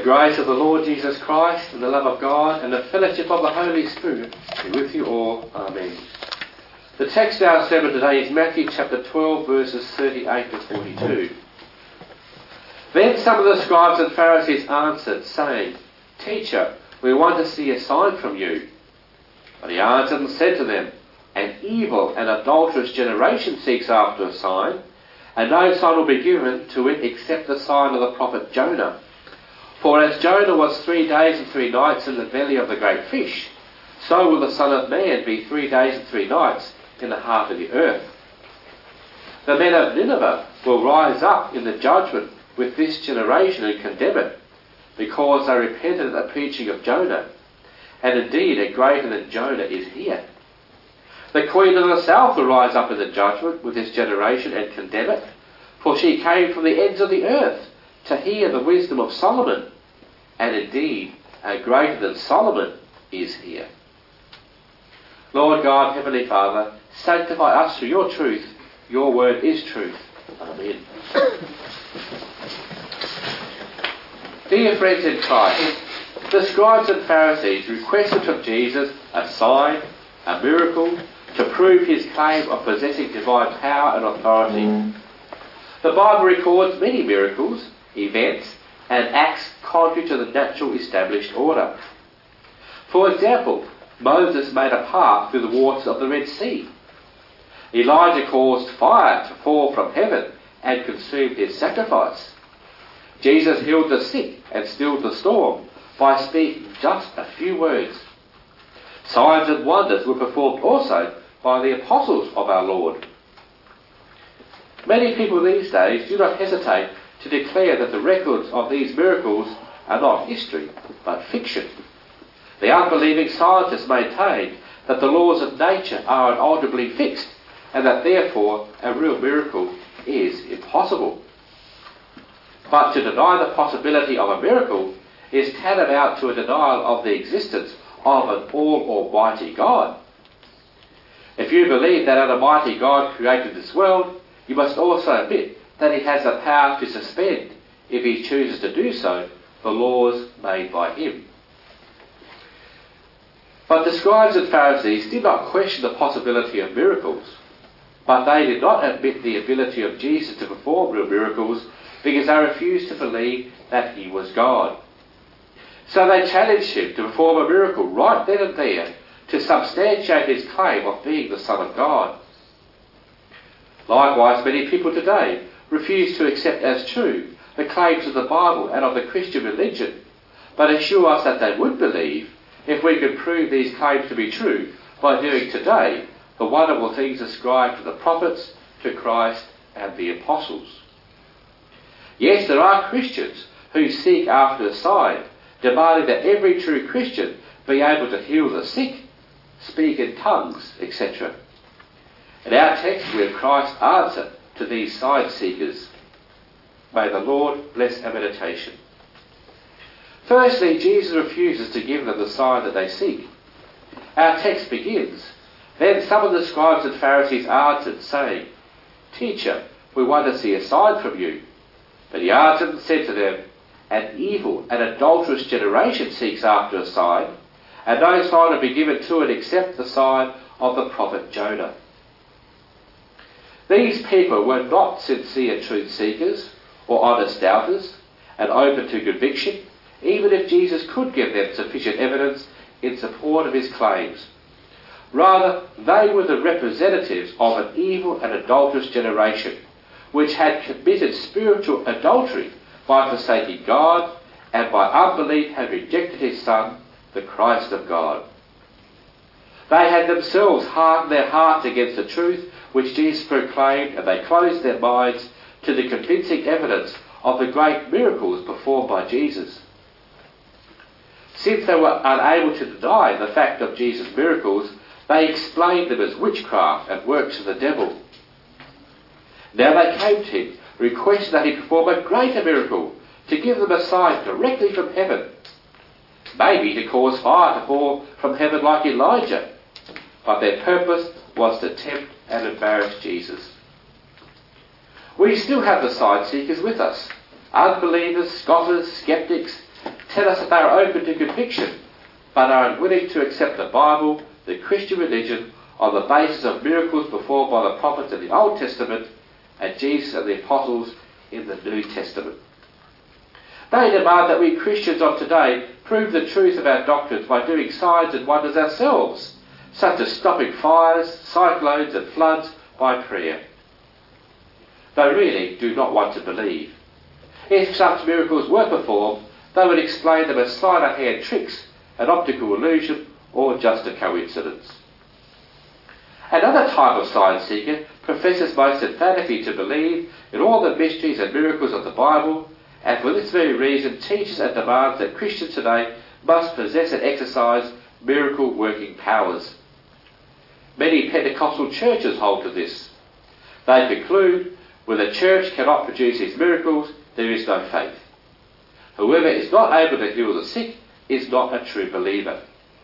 grace of the Lord Jesus Christ and the love of God and the fellowship of the Holy Spirit be with you all. Amen. The text of our sermon today is Matthew chapter 12 verses 38 to 42. Then some of the scribes and Pharisees answered, saying, Teacher, we want to see a sign from you. But he answered and said to them, An evil and adulterous generation seeks after a sign, and no sign will be given to it except the sign of the prophet Jonah. For as Jonah was 3 days and 3 nights in the belly of the great fish, so will the Son of Man be 3 days and 3 nights in the heart of the earth. The men of Nineveh will rise up in the judgment with this generation and condemn it, because they repented at the preaching of Jonah. And indeed a greater than Jonah is here. The queen of the south will rise up in the judgment with this generation and condemn it, for she came from the ends of the earth to hear the wisdom of Solomon. And indeed a greater than Solomon is here. Lord God, Heavenly Father, sanctify us through your truth. Your word is truth. Amen. Dear friends in Christ, the scribes and Pharisees requested from Jesus a sign, a miracle, to prove his claim of possessing divine power and authority. The Bible records many miracles, events, and acts contrary to the natural established order. For example, Moses made a path through the waters of the Red Sea. Elijah caused fire to fall from heaven and consumed his sacrifice. Jesus healed the sick and stilled the storm by speaking just a few words. Signs and wonders were performed also by the apostles of our Lord. Many people these days do not hesitate to declare that the records of these miracles are not history, but fiction. The unbelieving scientists maintain that the laws of nature are inalterably fixed, and that therefore a real miracle is impossible. But to deny the possibility of a miracle is tantamount to a denial of the existence of an all-almighty God. If you believe that an almighty God created this world, you must also admit that he has the power to suspend, if he chooses to do so, the laws made by him. But the scribes and Pharisees did not question the possibility of miracles, but they did not admit the ability of Jesus to perform real miracles because they refused to believe that he was God. So they challenged him to perform a miracle right then and there to substantiate his claim of being the Son of God. Likewise, many people today refuse to accept as true the claims of the Bible and of the Christian religion, but assure us that they would believe if we could prove these claims to be true by doing today the wonderful things ascribed to the prophets, to Christ and the apostles. Yes, there are Christians who seek after a sign, demanding that every true Christian be able to heal the sick, speak in tongues, etc. In our text we have Christ's answer to these sign seekers. May the Lord bless our meditation. Firstly, Jesus refuses to give them the sign that they seek. Our text begins, Then some of the scribes and Pharisees answered, saying, Teacher, we want to see a sign from you. But he answered and said to them, An evil and adulterous generation seeks after a sign, and no sign will be given to it except the sign of the prophet Jonah. These people were not sincere truth seekers or honest doubters and open to conviction, even if Jesus could give them sufficient evidence in support of his claims. Rather, they were the representatives of an evil and adulterous generation, which had committed spiritual adultery by forsaking God and by unbelief had rejected his Son, the Christ of God. They had themselves hardened their hearts against the truth which Jesus proclaimed, and they closed their minds to the convincing evidence of the great miracles performed by Jesus. Since they were unable to deny the fact of Jesus' miracles, they explained them as witchcraft and works of the devil. Now they came to him, requesting that he perform a greater miracle, to give them a sign directly from heaven, maybe to cause fire to fall from heaven like Elijah. But their purpose was to tempt and embarrass Jesus. We still have the sign seekers with us, unbelievers, scoffers, skeptics, tell us that they are open to conviction, but are unwilling to accept the Bible, the Christian religion, on the basis of miracles performed by the prophets in the Old Testament and Jesus and the apostles in the New Testament. They demand that we Christians of today prove the truth of our doctrines by doing signs and wonders ourselves, such as stopping fires, cyclones and floods by prayer. They really do not want to believe. If such miracles were performed, they would explain them as sleight of hand tricks, an optical illusion, or just a coincidence. Another type of science seeker professes most emphatically to believe in all the mysteries and miracles of the Bible, and for this very reason teaches and demands that Christians today must possess and exercise miracle-working powers. Many Pentecostal churches hold to this. They conclude, when the church cannot produce these miracles, there is no faith. Whoever is not able to heal the sick is not a true believer.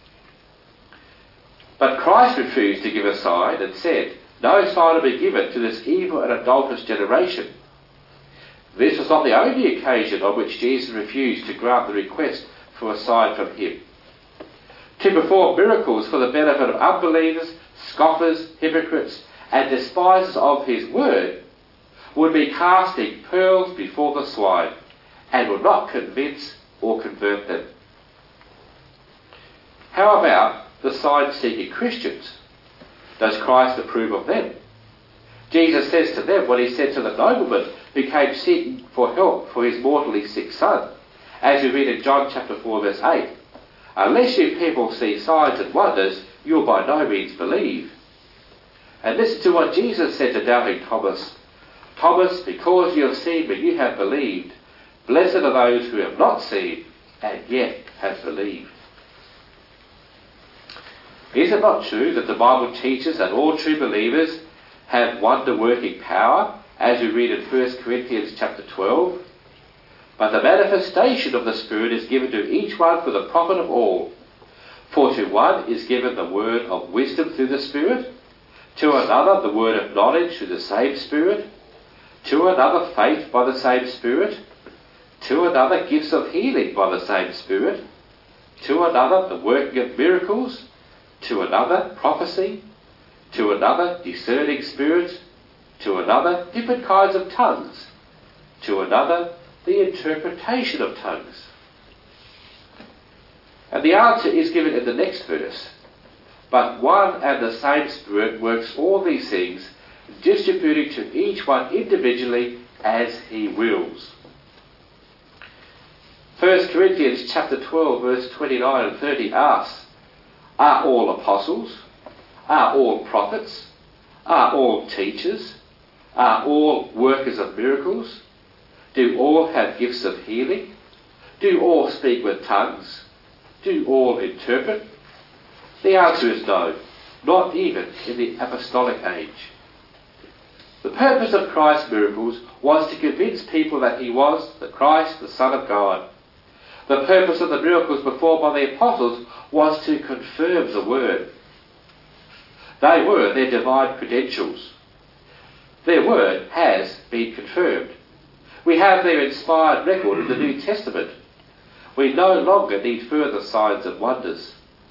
But Christ refused to give a sign and said, "No sign will be given to this evil and adulterous generation." This was not the only occasion on which Jesus refused to grant the request for a sign from him. To perform miracles for the benefit of unbelievers, scoffers, hypocrites, and despisers of his word would be casting pearls before the swine, and would not convince or convert them. How about the sign-seeking Christians? Does Christ approve of them? Jesus says to them what he said to the nobleman who came seeking for help for his mortally sick son, as we read in John chapter 4 verse 8, "Unless you people see signs and wonders, you will by no means believe." And listen to what Jesus said to doubting Thomas. "Thomas, because you have seen me, you have believed. Blessed are those who have not seen and yet have believed." Is it not true that the Bible teaches that all true believers have wonder-working power, as we read in 1 Corinthians chapter 12? But the manifestation of the Spirit is given to each one for the profit of all. For to one is given the word of wisdom through the Spirit, to another the word of knowledge through the same Spirit, to another faith by the same Spirit, to another gifts of healing by the same Spirit, to another the working of miracles, to another prophecy, to another discerning spirits, to another different kinds of tongues, to another the interpretation of tongues. And the answer is given in the next verse. But one and the same Spirit works all these things, distributing to each one individually as he wills. 1 Corinthians chapter 12 verse 29 and 30 asks, "Are all apostles? Are all prophets? Are all teachers? Are all workers of miracles? Do all have gifts of healing? Do all speak with tongues? Do all interpret?" The answer is no, not even in the apostolic age. The purpose of Christ's miracles was to convince people that he was the Christ, the Son of God. The purpose of the miracles performed by the apostles was to confirm the word. They were their divine credentials. Their word has been confirmed. We have their inspired record in the New Testament. We no longer need further signs and wonders.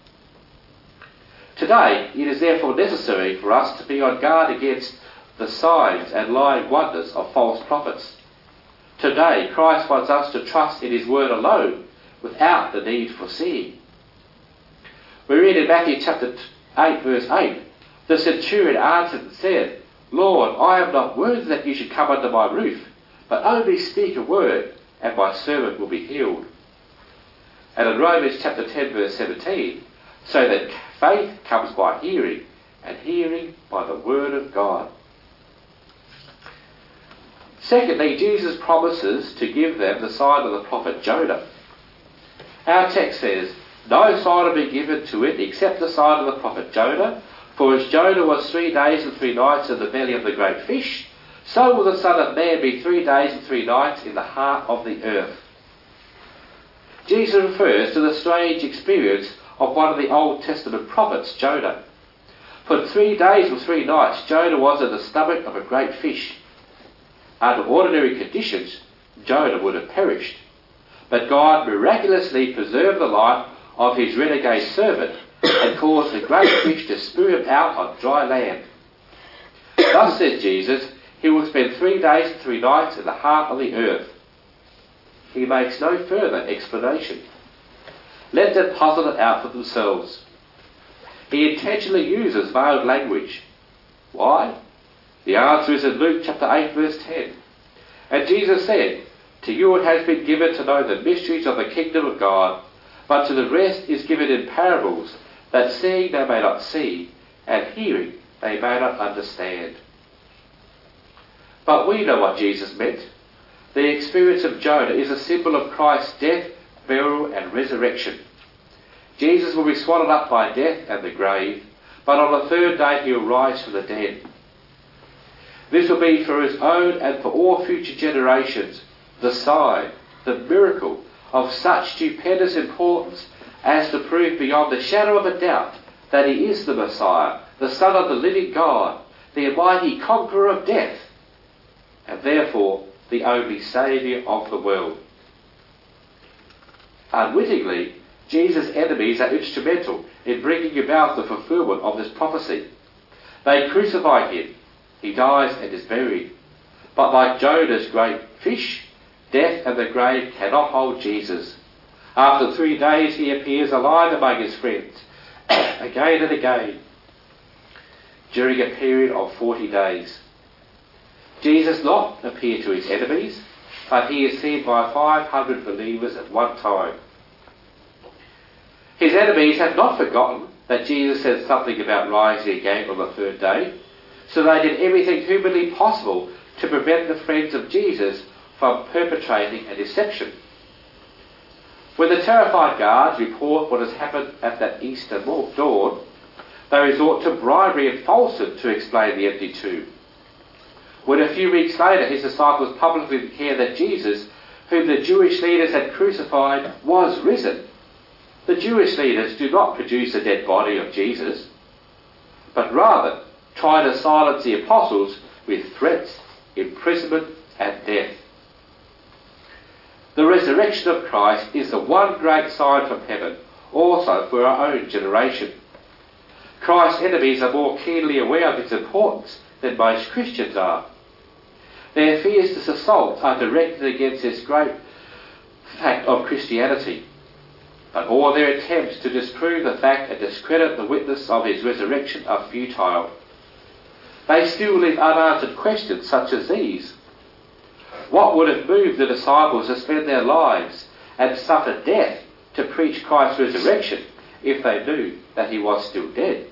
Today, it is therefore necessary for us to be on guard against the signs and lying wonders of false prophets. Today, Christ wants us to trust in his word alone, without the need for seeing. We read in Matthew chapter 8 verse 8, "The centurion answered and said, 'Lord, I am not worthy that you should come under my roof, but only speak a word, and my servant will be healed.'" And in Romans chapter 10 verse 17, "So that faith comes by hearing, and hearing by the word of God." Secondly, Jesus promises to give them the sign of the prophet Jonah. Our text says, "No sign will be given to it except the sign of the prophet Jonah. For as Jonah was 3 days and 3 nights in the belly of the great fish, so will the Son of Man be 3 days and 3 nights in the heart of the earth." Jesus refers to the strange experience of one of the Old Testament prophets, Jonah. For 3 days and 3 nights, Jonah was in the stomach of a great fish. Under ordinary conditions, Jonah would have perished. but God miraculously preserved the life of his renegade servant and caused the great fish to spew him out on dry land. Thus, says Jesus, he will spend 3 days and 3 nights in the heart of the earth. He makes no further explanation. Let them puzzle it out for themselves. He intentionally uses veiled language. Why? The answer is in Luke chapter 8 verse 10. And Jesus said, "To you it has been given to know the mysteries of the kingdom of God, but to the rest is given in parables, that seeing they may not see, and hearing they may not understand." But we know what Jesus meant. The experience of Jonah is a symbol of Christ's death, burial and resurrection. Jesus will be swallowed up by death and the grave, but on the 3rd day he will rise from the dead. This will be for his own and for all future generations the sign, the miracle of such stupendous importance as to prove beyond the shadow of a doubt that he is the Messiah, the Son of the living God, the almighty conqueror of death, and therefore the only Saviour of the world. Unwittingly, Jesus' enemies are instrumental in bringing about the fulfilment of this prophecy. They crucify him, he dies and is buried. But like Jonah's great fish, death and the grave cannot hold Jesus. After 3 days he appears alive among his friends, again and again, during a period of 40 days. Jesus not appear to his enemies, but he is seen by 500 believers at one time. His enemies had not forgotten that Jesus said something about rising again on the 3rd day, so they did everything humanly possible to prevent the friends of Jesus from perpetrating a deception. When the terrified guards report what has happened at that Easter dawn, they resort to bribery and falsehood to explain the empty tomb. When a few weeks later his disciples publicly declare that Jesus, whom the Jewish leaders had crucified, was risen, the Jewish leaders do not produce a dead body of Jesus, but rather try to silence the apostles with threats, imprisonment and death. The resurrection of Christ is the one great sign from heaven, also for our own generation. Christ's enemies are more keenly aware of its importance than most Christians are. Their fiercest assaults are directed against this great fact of Christianity, but all their attempts to disprove the fact and discredit the witness of his resurrection are futile. They still leave unanswered questions such as these. What would have moved the disciples to spend their lives and suffer death to preach Christ's resurrection if they knew that he was still dead?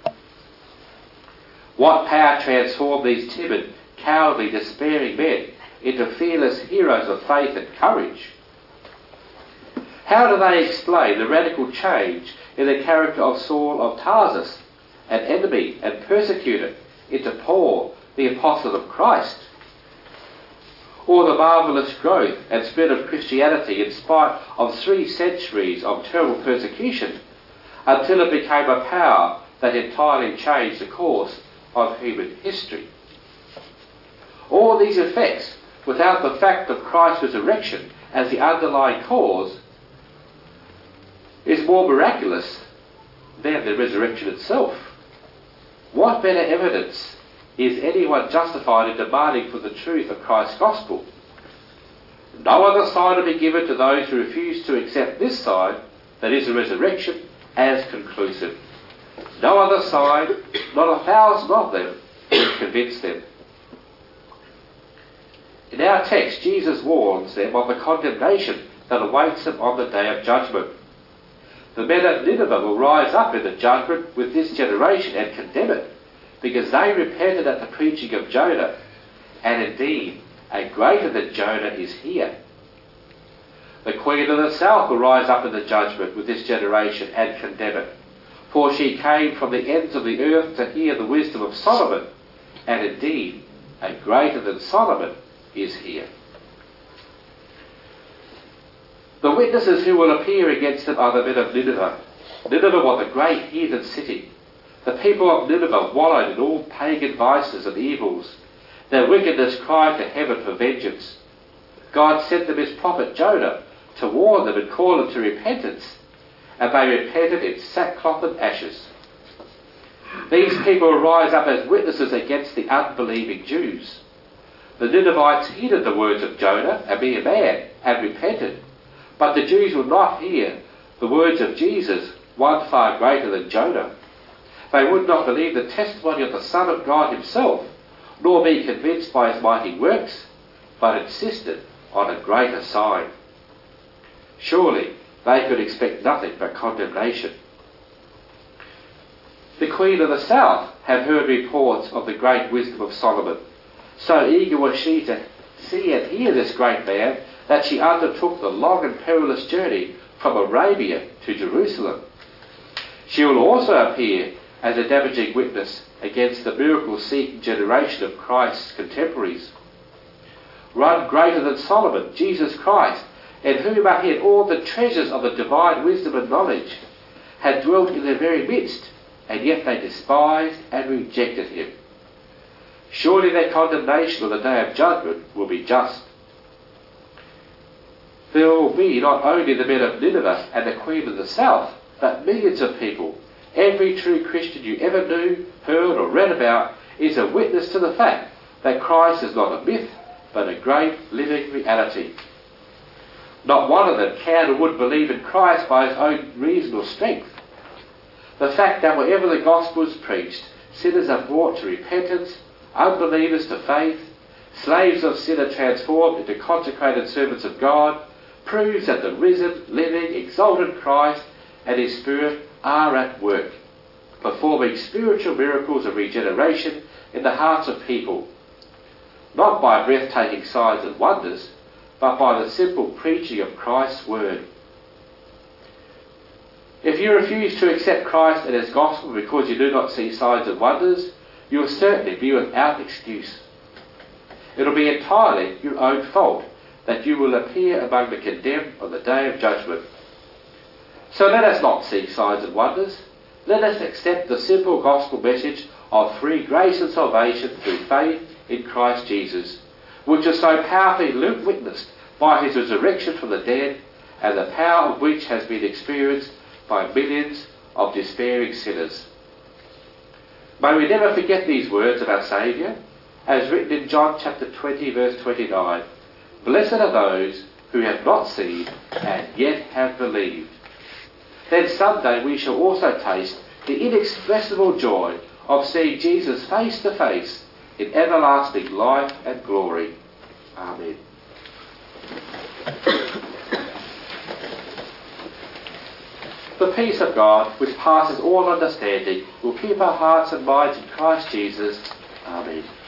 What power transformed these timid, cowardly, despairing men into fearless heroes of faith and courage? How do they explain the radical change in the character of Saul of Tarsus, an enemy and persecutor, into Paul, the apostle of Christ? Or the marvellous growth and spread of Christianity in spite of 3 centuries of terrible persecution, until it became a power that entirely changed the course of human history? All these effects, without the fact of Christ's resurrection as the underlying cause, is more miraculous than the resurrection itself. What better evidence is anyone justified in demanding for the truth of Christ's gospel? No other sign will be given to those who refuse to accept this sign, that is the resurrection, as conclusive. No other sign, not 1,000 of them, will convince them. In our text, Jesus warns them of the condemnation that awaits them on the day of judgment. The men at Nineveh will rise up in the judgment with this generation and condemn it, because they repented at the preaching of Jonah, and indeed a greater than Jonah is here. The queen of the south will rise up in the judgment with this generation and condemn it, for she came from the ends of the earth to hear the wisdom of Solomon, and indeed a greater than Solomon is here. The witnesses who will appear against them are the men of Nineveh. Nineveh was a great heathen city. The people of Nineveh wallowed in all pagan vices and evils. Their wickedness cried to heaven for vengeance. God sent them his prophet Jonah to warn them and call them to repentance, and they repented in sackcloth and ashes. These people will rise up as witnesses against the unbelieving Jews. The Ninevites heeded the words of Jonah, a mere man, and repented. But the Jews would not hear the words of Jesus, one far greater than Jonah. They would not believe the testimony of the Son of God himself, nor be convinced by his mighty works, but insisted on a greater sign. Surely they could expect nothing but condemnation. The Queen of the South had heard reports of the great wisdom of Solomon. So eager was she to see and hear this great man that she undertook the long and perilous journey from Arabia to Jerusalem. She will also appear as a damaging witness against the miracle-seeking generation of Christ's contemporaries. One greater than Solomon, Jesus Christ, in whom are hid all the treasures of the divine wisdom and knowledge, had dwelt in their very midst, and yet they despised and rejected him. Surely their condemnation on the day of judgment will be just. There will be not only the men of Nineveh and the Queen of the South, but millions of people. Every true Christian you ever knew, heard or read about is a witness to the fact that Christ is not a myth, but a great living reality. Not one of them can or would believe in Christ by his own reason or strength. The fact that wherever the gospel is preached, sinners are brought to repentance, unbelievers to faith, slaves of sin are transformed into consecrated servants of God, proves that the risen, living, exalted Christ and his Spirit are at work, performing spiritual miracles of regeneration in the hearts of people, not by breathtaking signs and wonders, but by the simple preaching of Christ's word. If you refuse to accept Christ and his gospel because you do not see signs and wonders, you will certainly be without excuse. It will be entirely your own fault that you will appear among the condemned on the day of judgment. So let us not seek signs and wonders. Let us accept the simple gospel message of free grace and salvation through faith in Christ Jesus, which is so powerfully witnessed by his resurrection from the dead, and the power of which has been experienced by millions of despairing sinners. May we never forget these words of our Saviour, as written in John chapter 20, verse 29. Blessed are those who have not seen and yet have believed. Then someday we shall also taste the inexpressible joy of seeing Jesus face to face in everlasting life and glory. Amen. The peace of God, which passes all understanding, will keep our hearts and minds in Christ Jesus. Amen.